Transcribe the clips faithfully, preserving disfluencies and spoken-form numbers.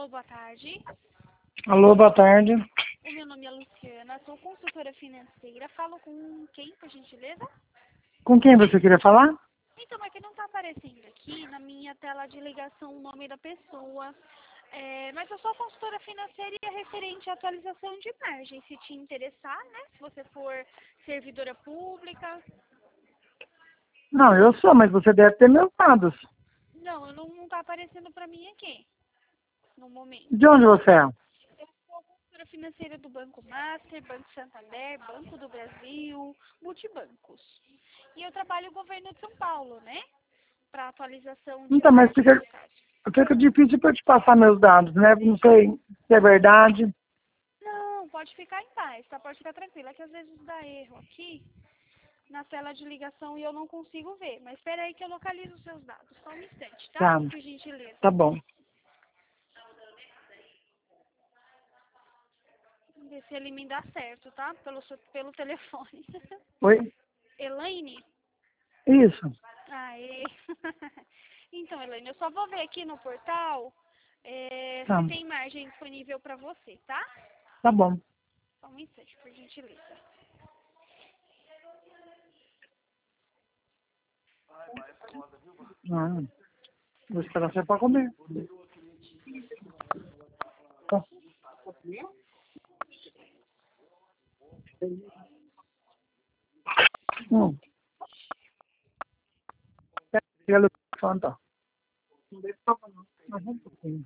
Alô, boa tarde. Alô, boa tarde. O meu nome é Luciana, sou consultora financeira. Falo com quem, por gentileza? Com quem você queria falar? Então, é que não está aparecendo aqui na minha tela de ligação o nome da pessoa. É, mas eu sou consultora financeira e é referente à atualização de margem. Se te interessar, né? Se você for servidora pública. Não, eu sou, mas você deve ter meus dados. Não, eu não está aparecendo para mim aqui, no momento. De onde você é? Eu sou consultora financeira do Banco Master, Banco Santander, Banco do Brasil, multibancos. E eu trabalho o governo de São Paulo, né? Para atualização de Então, mas margem, fica, no caso. fica difícil para eu te passar meus dados, né? Não sei se é verdade. Não, pode ficar em paz, tá? Pode ficar tranquila, que às vezes dá erro aqui na tela de ligação e eu não consigo ver. Mas espera aí que eu localizo os seus dados. Só um instante, tá? Tá, Por gentileza. tá bom. Vamos ver se ele me dá certo, tá? Pelo, seu- pelo telefone. Oi? Elaine? Isso. Aê. Então, Elaine, eu só vou ver aqui no portal é, Tá, se tem margem disponível para você, tá? tá bom. Só um instante, por gentileza. Ah, vou esperar você para comer. Tá. Hum. Pega o telefone, tá? Não deixa eu falar, não. Mas um pouquinho.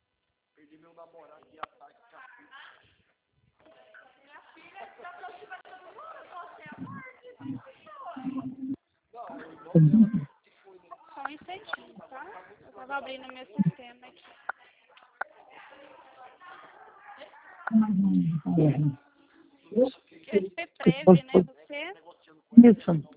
Só um instantinho, tá? Eu tava abrindo meu sistema aqui. S P Prev, né, você? Isso.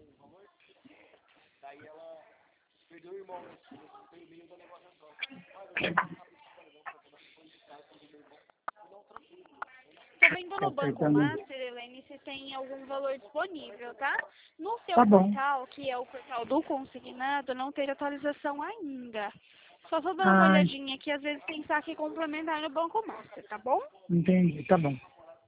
Tô vendo Tá no Banco apertando. Master, Elaine, se tem algum valor disponível, tá? No seu Tá bom. portal, que é o portal do consignado, não teve atualização ainda. Só tô dando uma Ai, olhadinha aqui, às vezes tem saque complementar no Banco Master, tá bom? entendi, tá bom.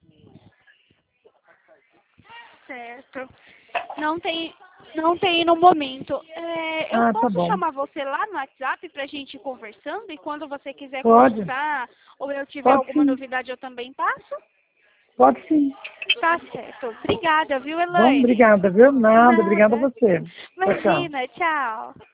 Certo. Não tem, não tem no momento. É, eu Ah, tá posso bom. chamar você lá no WhatsApp pra gente ir conversando e quando você quiser Pode, consultar ou eu tiver pode alguma sim, novidade eu também passo? pode sim. Tá certo. Obrigada, viu, Bom, Elaine? obrigada, viu? Nada, obrigada a Nada. você. Tchau, tchau. Imagina, tchau.